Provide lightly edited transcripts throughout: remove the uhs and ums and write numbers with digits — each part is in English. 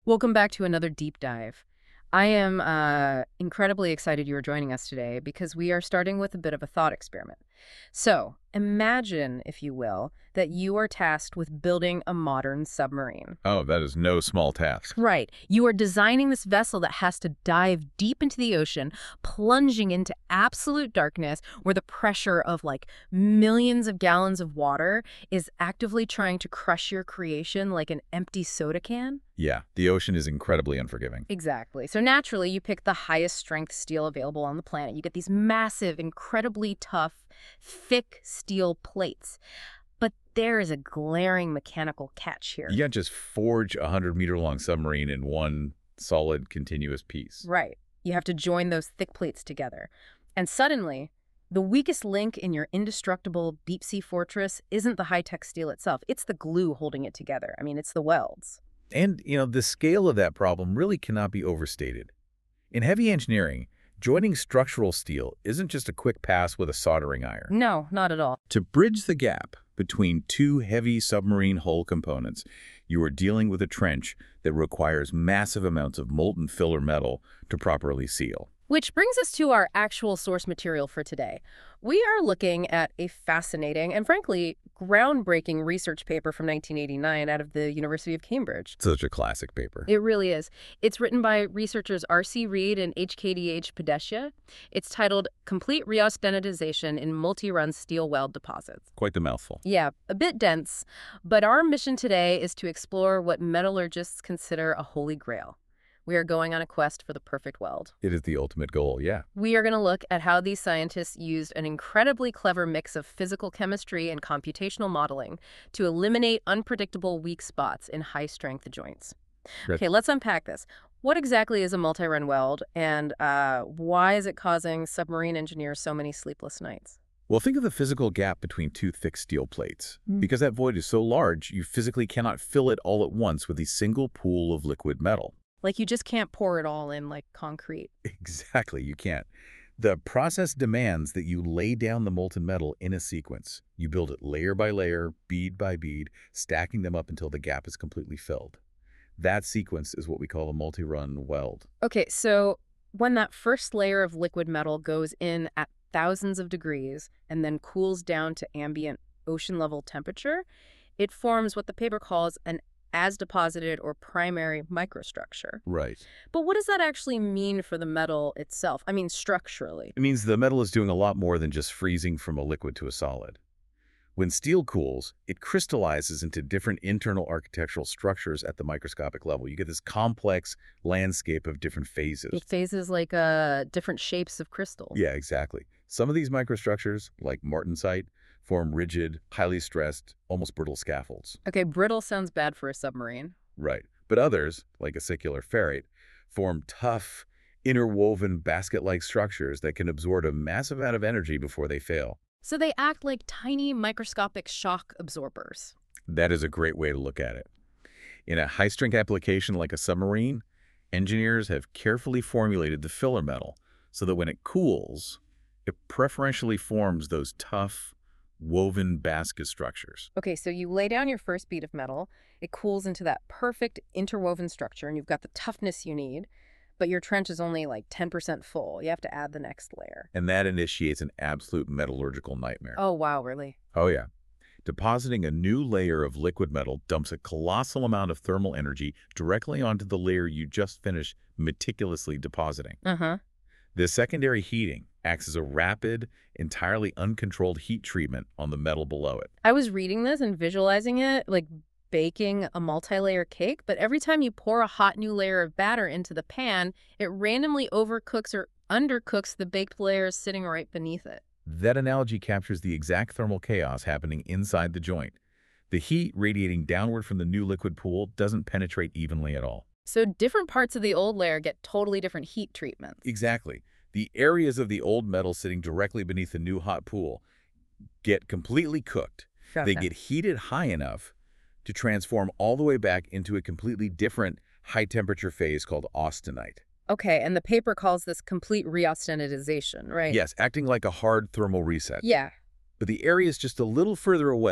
Welcome back to another deep dive. I am incredibly excited you are joining us today because we are starting with a bit of a thought experiment. So, imagine, if you will, that you are tasked with building a modern submarine. Oh, that is no small task. Right. You are designing this vessel that has to dive deep into the ocean, plunging into absolute darkness where the pressure of like millions of gallons of water is actively trying to crush your creation like an empty soda can. Yeah, the ocean is incredibly unforgiving. Exactly. So naturally, you pick the highest strength steel available on the planet. You get these massive, incredibly tough, thick steel plates. But there is a glaring mechanical catch here. You can't just forge a 100-meter-long submarine in one solid, continuous piece. Right. You have to join those thick plates together. And suddenly, the weakest link in your indestructible deep-sea fortress isn't the high-tech steel itself. It's the glue holding it together. I mean, it's the welds. And, the scale of that problem really cannot be overstated. In heavy engineering, joining structural steel isn't just a quick pass with a soldering iron. No, not at all. To bridge the gap between two heavy submarine hull components, you are dealing with a trench that requires massive amounts of molten filler metal to properly seal. Which brings us to our actual source material for today. We are looking at a fascinating and frankly groundbreaking research paper from 1989 out of the University of Cambridge. Such a classic paper. It really is. It's written by researchers R.C. Reed and HKDH Padesha. It's titled Complete Reaustenitization in Multi-Run Steel Weld Deposits. Quite the mouthful. Yeah, a bit dense, but our mission today is to explore what metallurgists consider a holy grail. We are going on a quest for the perfect weld. It is the ultimate goal, yeah. We are going to look at how these scientists used an incredibly clever mix of physical chemistry and computational modeling to eliminate unpredictable weak spots in high-strength joints. Right. Okay, let's unpack this. What exactly is a multi-run weld, and why is it causing submarine engineers so many sleepless nights? Well, think of the physical gap between two thick steel plates. Because that void is so large, you physically cannot fill it all at once with a single pool of liquid metal. Like, you just can't pour it all in like concrete. Exactly, you can't. The process demands that you lay down the molten metal in a sequence. You build it layer by layer, bead by bead, stacking them up until the gap is completely filled. That sequence is what we call a multi-run weld. Okay, so when that first layer of liquid metal goes in at thousands of degrees and then cools down to ambient ocean level temperature, it forms what the paper calls an as-deposited or primary microstructure. Right. But what does that actually mean for the metal itself? I mean, structurally. It means the metal is doing a lot more than just freezing from a liquid to a solid. When steel cools, it crystallizes into different internal architectural structures at the microscopic level. You get this complex landscape of different phases. It phases like different shapes of crystal. Yeah, exactly. Some of these microstructures, like martensite, form rigid, highly stressed, almost brittle scaffolds. Okay, brittle sounds bad for a submarine. Right. But others, like acicular ferrite, form tough, interwoven basket-like structures that can absorb a massive amount of energy before they fail. So they act like tiny microscopic shock absorbers. That is a great way to look at it. In a high-strength application like a submarine, engineers have carefully formulated the filler metal so that when it cools, it preferentially forms those tough, woven basket structures. Okay, so you lay down your first bead of metal, it cools into that perfect interwoven structure, and you've got the toughness you need, but your trench is only like 10% full. You have to add the next layer. And that initiates an absolute metallurgical nightmare. Oh, wow, really? Oh, yeah. Depositing a new layer of liquid metal dumps a colossal amount of thermal energy directly onto the layer you just finished meticulously depositing. Uh-huh. This secondary heating acts as a rapid, entirely uncontrolled heat treatment on the metal below it. I was reading this and visualizing it like baking a multi-layer cake, but every time you pour a hot new layer of batter into the pan, it randomly overcooks or undercooks the baked layers sitting right beneath it. That analogy captures the exact thermal chaos happening inside the joint. The heat radiating downward from the new liquid pool doesn't penetrate evenly at all. So different parts of the old layer get totally different heat treatments. Exactly. The areas of the old metal sitting directly beneath the new hot pool get completely cooked. They get heated high enough to transform all the way back into a completely different high-temperature phase called austenite. Okay, and the paper calls this complete reaustenitization, right? Yes, acting like a hard thermal reset. Yeah. But the areas just a little further away,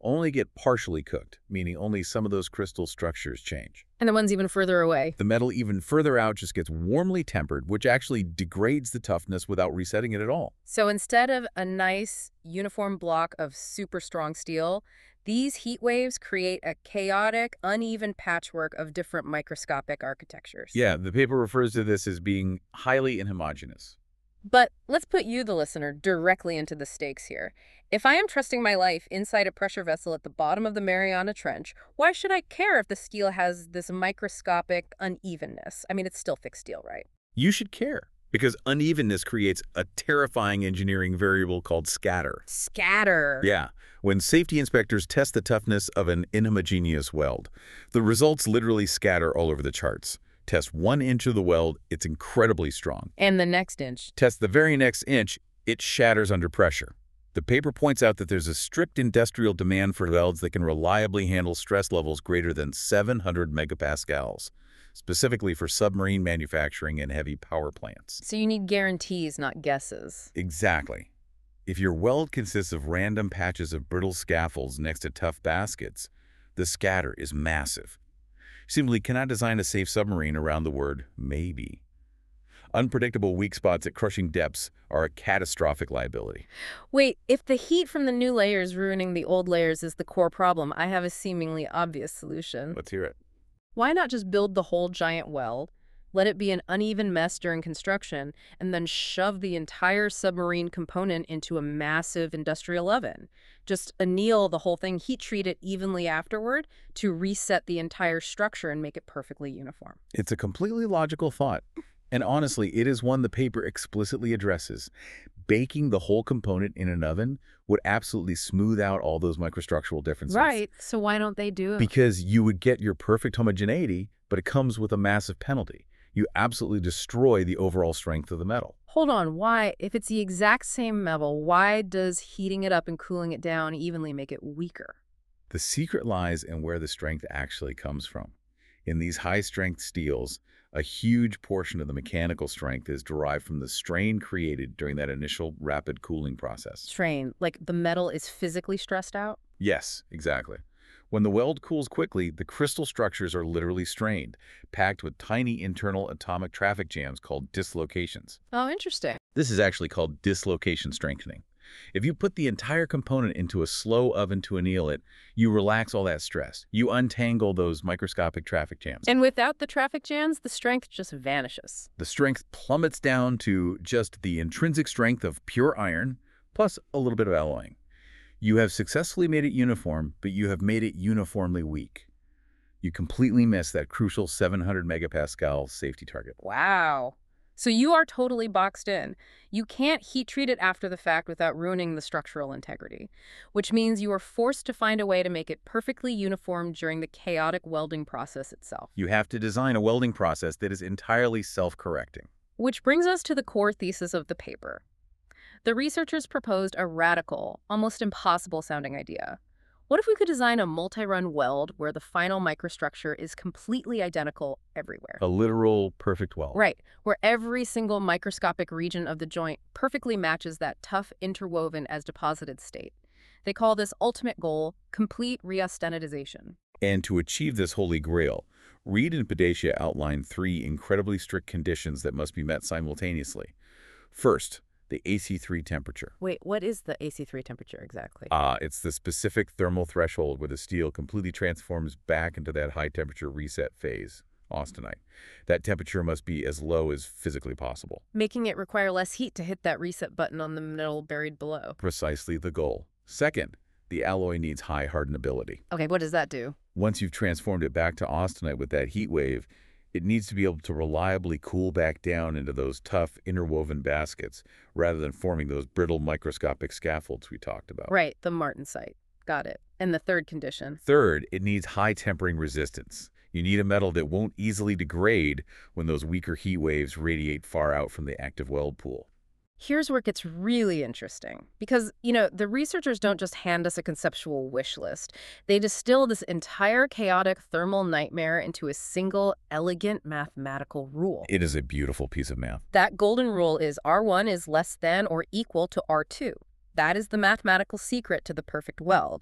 only get partially cooked, meaning only some of those crystal structures change. And the ones even further away. The metal even further out just gets warmly tempered, which actually degrades the toughness without resetting it at all. So instead of a nice, uniform block of super strong steel, these heat waves create a chaotic, uneven patchwork of different microscopic architectures. Yeah, the paper refers to this as being highly inhomogeneous. But let's put you, the listener, directly into the stakes here. If I am trusting my life inside a pressure vessel at the bottom of the Mariana Trench, why should I care if the steel has this microscopic unevenness? I mean, it's still thick steel, right? You should care, because unevenness creates a terrifying engineering variable called scatter. Scatter. Yeah, when safety inspectors test the toughness of an inhomogeneous weld, the results literally scatter all over the charts. Test 1 inch of the weld, it's incredibly strong. And the next inch. Test the very next inch, it shatters under pressure. The paper points out that there's a strict industrial demand for welds that can reliably handle stress levels greater than 700 megapascals, specifically for submarine manufacturing and heavy power plants. So you need guarantees, not guesses. Exactly. If your weld consists of random patches of brittle scaffolds next to tough baskets, the scatter is massive. You simply cannot design a safe submarine around the word maybe. Unpredictable weak spots at crushing depths are a catastrophic liability. Wait, if the heat from the new layers ruining the old layers is the core problem, I have a seemingly obvious solution. Let's hear it. Why not just build the whole giant weld, let it be an uneven mess during construction, and then shove the entire submarine component into a massive industrial oven? Just anneal the whole thing, heat treat it evenly afterward to reset the entire structure and make it perfectly uniform. It's a completely logical thought. And honestly, it is one the paper explicitly addresses. Baking the whole component in an oven would absolutely smooth out all those microstructural differences. Right, so why don't they do it? Because you would get your perfect homogeneity, but it comes with a massive penalty. You absolutely destroy the overall strength of the metal. Hold on, why? If it's the exact same metal, why does heating it up and cooling it down evenly make it weaker? The secret lies in where the strength actually comes from. In these high-strength steels, a huge portion of the mechanical strength is derived from the strain created during that initial rapid cooling process. Strain, like the metal is physically stressed out? Yes, exactly. When the weld cools quickly, the crystal structures are literally strained, packed with tiny internal atomic traffic jams called dislocations. Oh, interesting. This is actually called dislocation strengthening. If you put the entire component into a slow oven to anneal it, you relax all that stress. You untangle those microscopic traffic jams. And without the traffic jams, the strength just vanishes. The strength plummets down to just the intrinsic strength of pure iron, plus a little bit of alloying. You have successfully made it uniform, but you have made it uniformly weak. You completely miss that crucial 700 megapascal safety target. Wow. So you are totally boxed in. You can't heat treat it after the fact without ruining the structural integrity, which means you are forced to find a way to make it perfectly uniform during the chaotic welding process itself. You have to design a welding process that is entirely self-correcting. Which brings us to the core thesis of the paper. The researchers proposed a radical, almost impossible-sounding idea. What if we could design a multi-run weld where the final microstructure is completely identical everywhere? A literal perfect weld. Right, where every single microscopic region of the joint perfectly matches that tough, interwoven as deposited state. They call this ultimate goal complete reaustenitization. And to achieve this holy grail, Reed and Padesha outline 3 incredibly strict conditions that must be met simultaneously. First, the AC3 temperature. Wait, what is the AC3 temperature exactly? It's the specific thermal threshold where the steel completely transforms back into that high-temperature reset phase, austenite. That temperature must be as low as physically possible. Making it require less heat to hit that reset button on the metal buried below. Precisely the goal. Second, the alloy needs high hardenability. Okay, what does that do? Once you've transformed it back to austenite with that heat wave, it needs to be able to reliably cool back down into those tough interwoven baskets rather than forming those brittle microscopic scaffolds we talked about. Right, the martensite. Got it. And the third condition? Third, it needs high tempering resistance. You need a metal that won't easily degrade when those weaker heat waves radiate far out from the active weld pool. Here's where it gets really interesting. Because, the researchers don't just hand us a conceptual wish list. They distill this entire chaotic thermal nightmare into a single, elegant mathematical rule. It is a beautiful piece of math. That golden rule is R1 is less than or equal to R2. That is the mathematical secret to the perfect weld.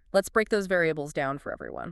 Let's break those variables down for everyone.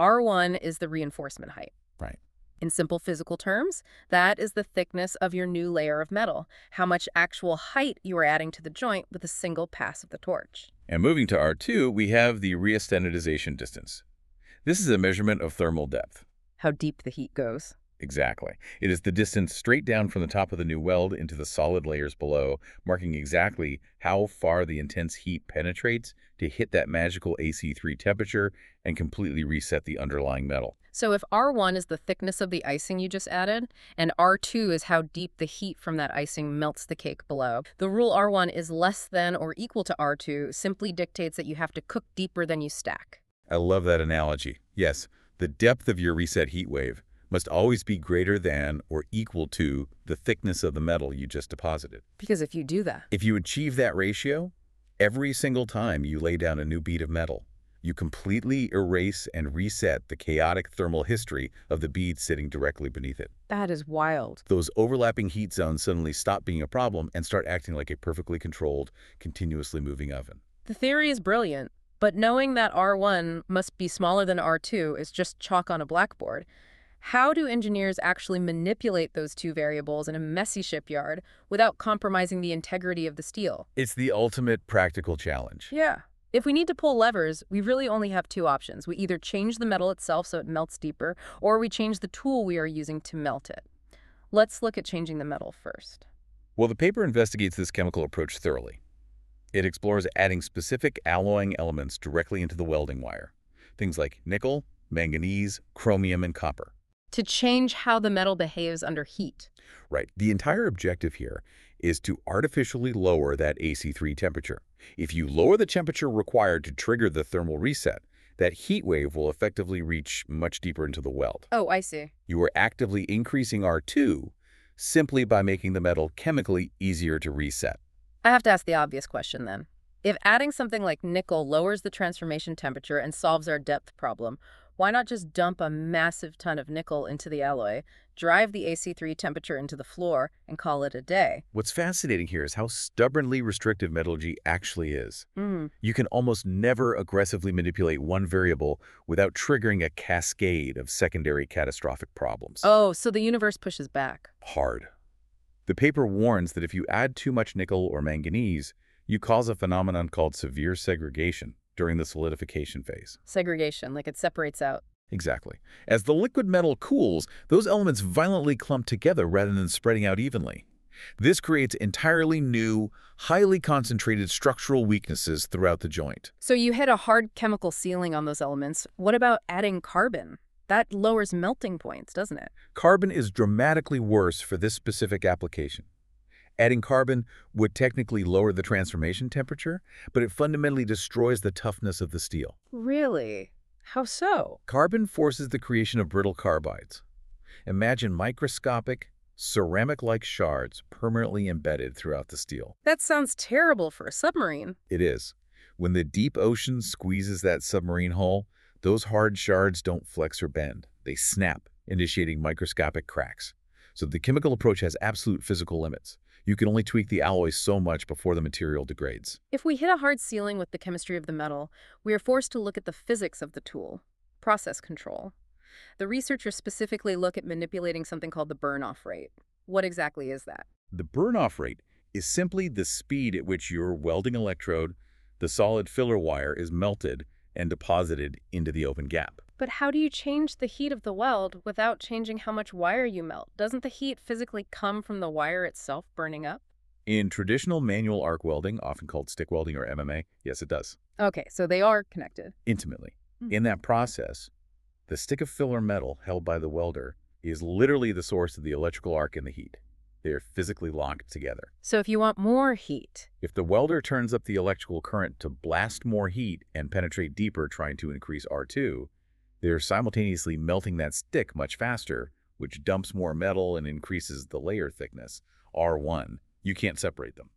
R1 is the reinforcement height. Right. In simple physical terms, that is the thickness of your new layer of metal, how much actual height you are adding to the joint with a single pass of the torch. And moving to R2, we have the restandardization distance. This is a measurement of thermal depth. How deep the heat goes. Exactly. It is the distance straight down from the top of the new weld into the solid layers below, marking exactly how far the intense heat penetrates to hit that magical AC3 temperature and completely reset the underlying metal. So if R1 is the thickness of the icing you just added, and R2 is how deep the heat from that icing melts the cake below, the rule R1 is less than or equal to R2 simply dictates that you have to cook deeper than you stack. I love that analogy. Yes, the depth of your reset heat wave must always be greater than or equal to the thickness of the metal you just deposited. Because if you do that, If you achieve that ratio, every single time you lay down a new bead of metal, you completely erase and reset the chaotic thermal history of the bead sitting directly beneath it. that is wild. Those overlapping heat zones suddenly stop being a problem and start acting like a perfectly controlled, continuously moving oven. The theory is brilliant, but knowing that R1 must be smaller than R2 is just chalk on a blackboard. How do engineers actually manipulate those two variables in a messy shipyard without compromising the integrity of the steel? It's the ultimate practical challenge. Yeah. If we need to pull levers, we really only have two options. We either change the metal itself so it melts deeper, or we change the tool we are using to melt it. Let's look at changing the metal first. Well, the paper investigates this chemical approach thoroughly. It explores adding specific alloying elements directly into the welding wire. Things like nickel, manganese, chromium, and copper. To change how the metal behaves under heat. Right. The entire objective here is to artificially lower that AC3 temperature. If you lower the temperature required to trigger the thermal reset, that heat wave will effectively reach much deeper into the weld. Oh, I see. You are actively increasing R2 simply by making the metal chemically easier to reset. I have to ask the obvious question then. If adding something like nickel lowers the transformation temperature and solves our depth problem, why not just dump a massive ton of nickel into the alloy, drive the AC3 temperature into the floor, and call it a day? What's fascinating here is how stubbornly restrictive metallurgy actually is. Mm. You can almost never aggressively manipulate one variable without triggering a cascade of secondary catastrophic problems. Oh, so the universe pushes back. Hard. The paper warns that if you add too much nickel or manganese, you cause a phenomenon called severe segregation during the solidification phase. Segregation, like it separates out. Exactly. As the liquid metal cools, those elements violently clump together rather than spreading out evenly. This creates entirely new, highly concentrated structural weaknesses throughout the joint. So you hit a hard chemical ceiling on those elements. What about adding carbon? That lowers melting points, doesn't it? Carbon is dramatically worse for this specific application. Adding carbon would technically lower the transformation temperature, but it fundamentally destroys the toughness of the steel. Really? How so? Carbon forces the creation of brittle carbides. Imagine microscopic, ceramic-like shards permanently embedded throughout the steel. That sounds terrible for a submarine. It is. When the deep ocean squeezes that submarine hull, those hard shards don't flex or bend. They snap, initiating microscopic cracks. So the chemical approach has absolute physical limits. You can only tweak the alloy so much before the material degrades. If we hit a hard ceiling with the chemistry of the metal, we are forced to look at the physics of the tool, process control. The researchers specifically look at manipulating something called the burn-off rate. What exactly is that? The burn-off rate is simply the speed at which your welding electrode, the solid filler wire, is melted and deposited into the open gap. But how do you change the heat of the weld without changing how much wire you melt? Doesn't the heat physically come from the wire itself burning up? In traditional manual arc welding, often called stick welding or MMA, yes, it does. Okay, so they are connected. Intimately. In that process, the stick of filler metal held by the welder is literally the source of the electrical arc and the heat. They are physically locked together. So if you want more heat, If the welder turns up the electrical current to blast more heat and penetrate deeper trying to increase R2, they're simultaneously melting that stick much faster, which dumps more metal and increases the layer thickness, R1. You can't separate them.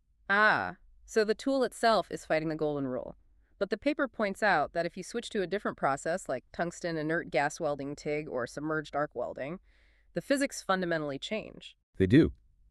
so the tool itself is fighting the golden rule. But the paper points out that if you switch to a different process like tungsten inert gas welding TIG or submerged arc welding, the physics fundamentally change. They do.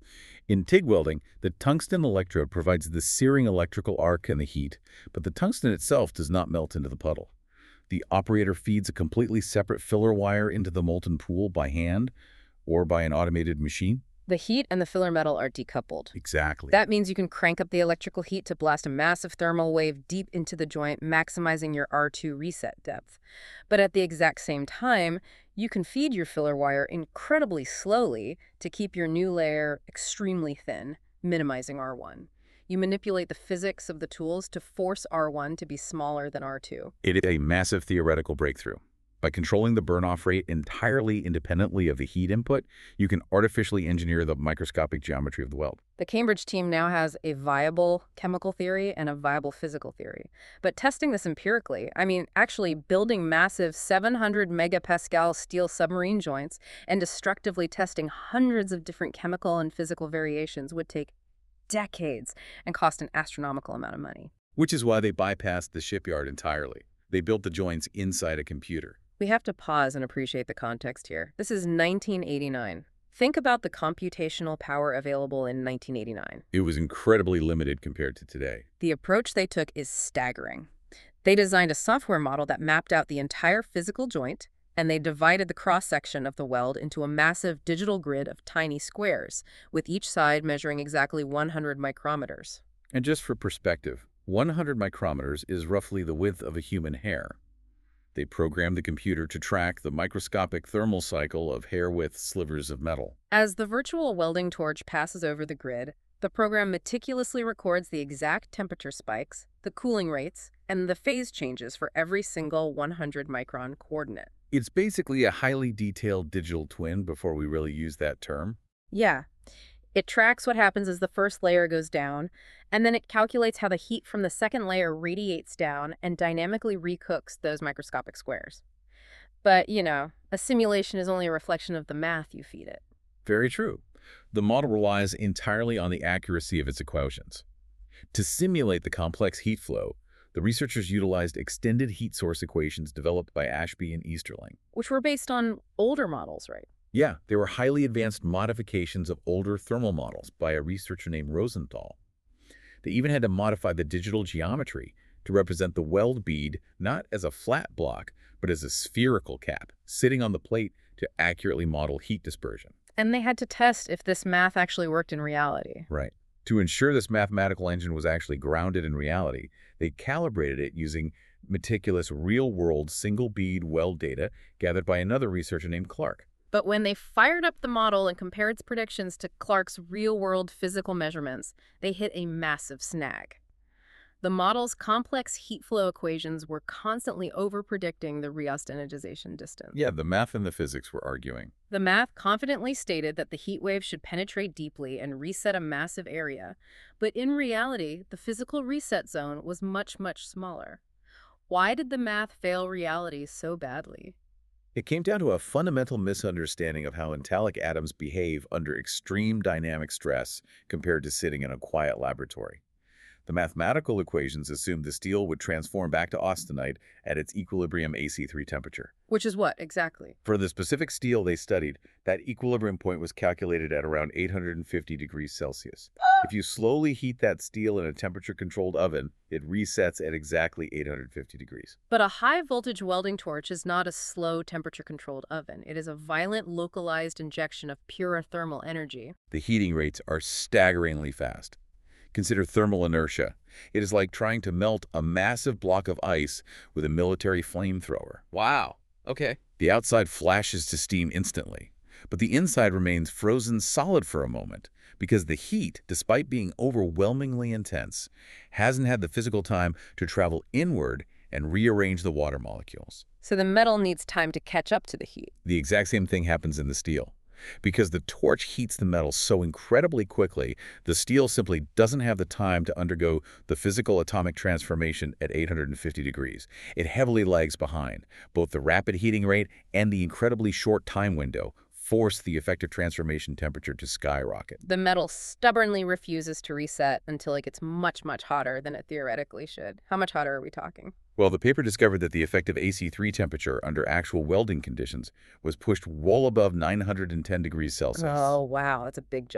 In TIG welding, the tungsten electrode provides the searing electrical arc and the heat, but the tungsten itself does not melt into the puddle. The operator feeds a completely separate filler wire into the molten pool by hand or by an automated machine. The heat and the filler metal are decoupled. Exactly. That means you can crank up the electrical heat to blast a massive thermal wave deep into the joint, maximizing your R2 reset depth. But at the exact same time, you can feed your filler wire incredibly slowly to keep your new layer extremely thin, minimizing R1. You manipulate the physics of the tools to force R1 to be smaller than R2. It is a massive theoretical breakthrough. By controlling the burn-off rate entirely independently of the heat input, you can artificially engineer the microscopic geometry of the weld. The Cambridge team now has a viable chemical theory and a viable physical theory. But testing this empirically, actually building massive 700 megapascal steel submarine joints and destructively testing hundreds of different chemical and physical variations would take decades and cost an astronomical amount of money. Which is why they bypassed the shipyard entirely. They built the joints inside a computer. We have to pause and appreciate the context here. This is 1989. Think about the computational power available in 1989. It was incredibly limited compared to today. The approach they took is staggering. They designed a software model that mapped out the entire physical joint, and they divided the cross-section of the weld into a massive digital grid of tiny squares, with each side measuring exactly 100 micrometers. And just for perspective, 100 micrometers is roughly the width of a human hair. They programmed the computer to track the microscopic thermal cycle of hair-width slivers of metal. As the virtual welding torch passes over the grid, the program meticulously records the exact temperature spikes, the cooling rates, and the phase changes for every single 100-micron coordinate. It's basically a highly detailed digital twin before we really use that term. Yeah. It tracks what happens as the first layer goes down, and then it calculates how the heat from the second layer radiates down and dynamically recooks those microscopic squares. But, a simulation is only a reflection of the math you feed it. Very true. The model relies entirely on the accuracy of its equations. To simulate the complex heat flow, the researchers utilized extended heat source equations developed by Ashby and Easterling. Which were based on older models, right? Yeah, they were highly advanced modifications of older thermal models by a researcher named Rosenthal. They even had to modify the digital geometry to represent the weld bead not as a flat block, but as a spherical cap, sitting on the plate to accurately model heat dispersion. And they had to test if this math actually worked in reality. Right. To ensure this mathematical engine was actually grounded in reality, they calibrated it using meticulous real-world single-bead weld data gathered by another researcher named Clark. But when they fired up the model and compared its predictions to Clark's real-world physical measurements, they hit a massive snag. The model's complex heat flow equations were constantly over-predicting the re-austenitization distance. Yeah, the math and the physics were arguing. The math confidently stated that the heat wave should penetrate deeply and reset a massive area, but in reality, the physical reset zone was much, much smaller. Why did the math fail reality so badly? It came down to a fundamental misunderstanding of how metallic atoms behave under extreme dynamic stress compared to sitting in a quiet laboratory. The mathematical equations assumed the steel would transform back to austenite at its equilibrium AC3 temperature. Which is what, exactly? For the specific steel they studied, that equilibrium point was calculated at around 850 degrees Celsius. If you slowly heat that steel in a temperature-controlled oven, it resets at exactly 850 degrees. But a high-voltage welding torch is not a slow temperature-controlled oven. It is a violent, localized injection of pure thermal energy. The heating rates are staggeringly fast. Consider thermal inertia. It is like trying to melt a massive block of ice with a military flamethrower. Wow. Okay. The outside flashes to steam instantly, but the inside remains frozen solid for a moment because the heat, despite being overwhelmingly intense, hasn't had the physical time to travel inward and rearrange the water molecules. So the metal needs time to catch up to the heat. The exact same thing happens in the steel. Because the torch heats the metal so incredibly quickly, the steel simply doesn't have the time to undergo the physical atomic transformation at 850 degrees. It heavily lags behind. Both the rapid heating rate and the incredibly short time window force the effective transformation temperature to skyrocket. The metal stubbornly refuses to reset until it gets much, much hotter than it theoretically should. How much hotter are we talking? Well, the paper discovered that the effective AC3 temperature under actual welding conditions was pushed well above 910 degrees Celsius. Oh, wow. That's a big jump.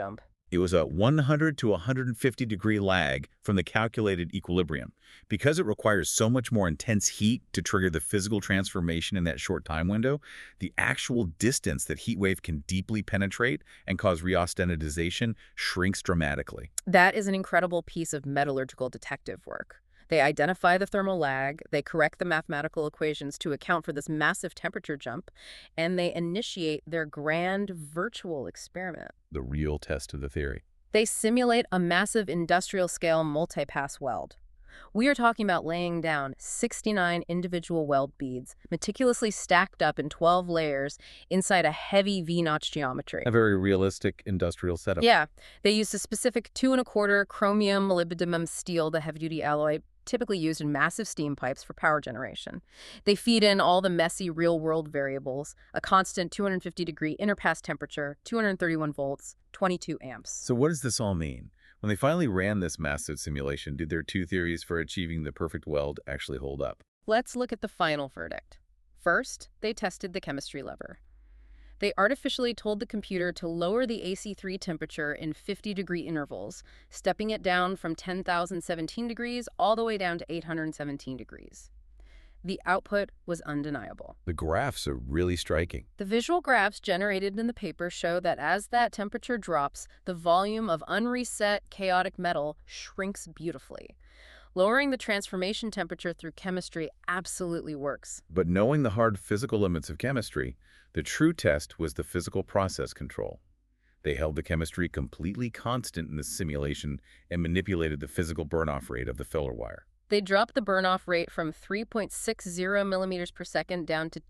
It was a 100 to 150 degree lag from the calculated equilibrium. Because it requires so much more intense heat to trigger the physical transformation in that short time window, the actual distance that heat wave can deeply penetrate and cause reaustenitization shrinks dramatically. That is an incredible piece of metallurgical detective work. They identify the thermal lag, they correct the mathematical equations to account for this massive temperature jump, and they initiate their grand virtual experiment. The real test of the theory. They simulate a massive industrial-scale multi-pass weld. We are talking about laying down 69 individual weld beads, meticulously stacked up in 12 layers inside a heavy V-notch geometry. A very realistic industrial setup. Yeah, they used a specific 2¼ chromium molybdenum steel, the heavy-duty alloy typically used in massive steam pipes for power generation. They feed in all the messy real-world variables, a constant 250-degree inner pass temperature, 231 volts, 22 amps. So what does this all mean? When they finally ran this massive simulation, did their two theories for achieving the perfect weld actually hold up? Let's look at the final verdict. First, they tested the chemistry lever. They artificially told the computer to lower the AC3 temperature in 50-degree intervals, stepping it down from 10,017 degrees all the way down to 817 degrees. The output was undeniable. The graphs are really striking. The visual graphs generated in the paper show that as that temperature drops, the volume of unreset chaotic metal shrinks beautifully. Lowering the transformation temperature through chemistry absolutely works. But knowing the hard physical limits of chemistry, the true test was the physical process control. They held the chemistry completely constant in the simulation and manipulated the physical burn-off rate of the filler wire. They dropped the burn-off rate from 3.60 millimeters per second down to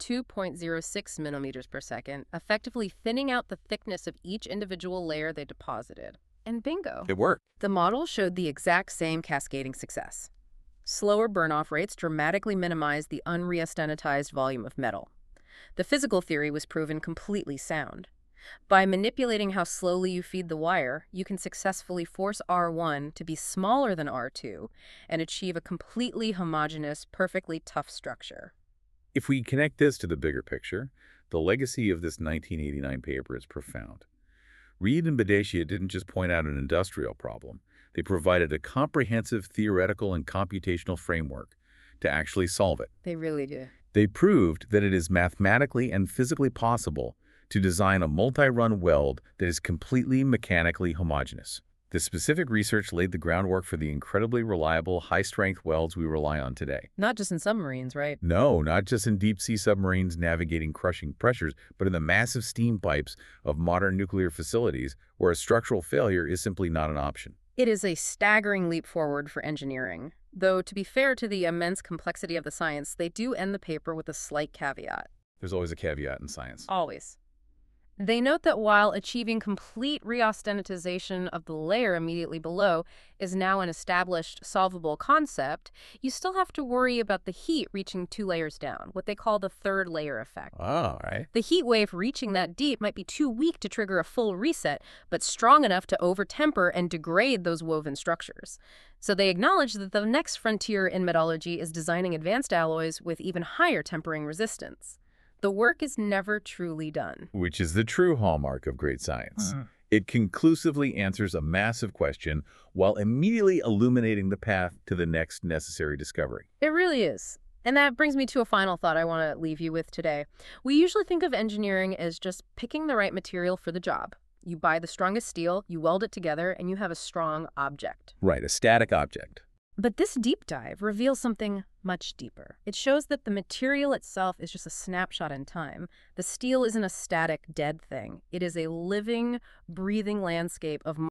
2.06 millimeters per second, effectively thinning out the thickness of each individual layer they deposited. And bingo! It worked. The model showed the exact same cascading success. Slower burn-off rates dramatically minimized the unreaustenitized volume of metal. The physical theory was proven completely sound. By manipulating how slowly you feed the wire, you can successfully force R1 to be smaller than R2 and achieve a completely homogeneous, perfectly tough structure. If we connect this to the bigger picture, the legacy of this 1989 paper is profound. Reed and Badeshia didn't just point out an industrial problem. They provided a comprehensive theoretical and computational framework to actually solve it. They really do. They proved that it is mathematically and physically possible to design a multi-run weld that is completely mechanically homogeneous. This specific research laid the groundwork for the incredibly reliable, high-strength welds we rely on today. Not just in submarines, right? No, not just in deep-sea submarines navigating crushing pressures, but in the massive steam pipes of modern nuclear facilities where a structural failure is simply not an option. It is a staggering leap forward for engineering. Though, to be fair to the immense complexity of the science, they do end the paper with a slight caveat. There's always a caveat in science. Always. They note that while achieving complete reaustenitization of the layer immediately below is now an established, solvable concept, you still have to worry about the heat reaching 2 layers down, what they call the third layer effect. Oh, right. The heat wave reaching that deep might be too weak to trigger a full reset, but strong enough to overtemper and degrade those woven structures. So they acknowledge that the next frontier in metallurgy is designing advanced alloys with even higher tempering resistance. The work is never truly done. Which is the true hallmark of great science. It conclusively answers a massive question while immediately illuminating the path to the next necessary discovery. It really is. And that brings me to a final thought I want to leave you with today. We usually think of engineering as just picking the right material for the job. You buy the strongest steel, you weld it together, and you have a strong object. Right, a static object. But this deep dive reveals something much deeper. It shows that the material itself is just a snapshot in time. The steel isn't a static, dead thing. It is a living, breathing landscape of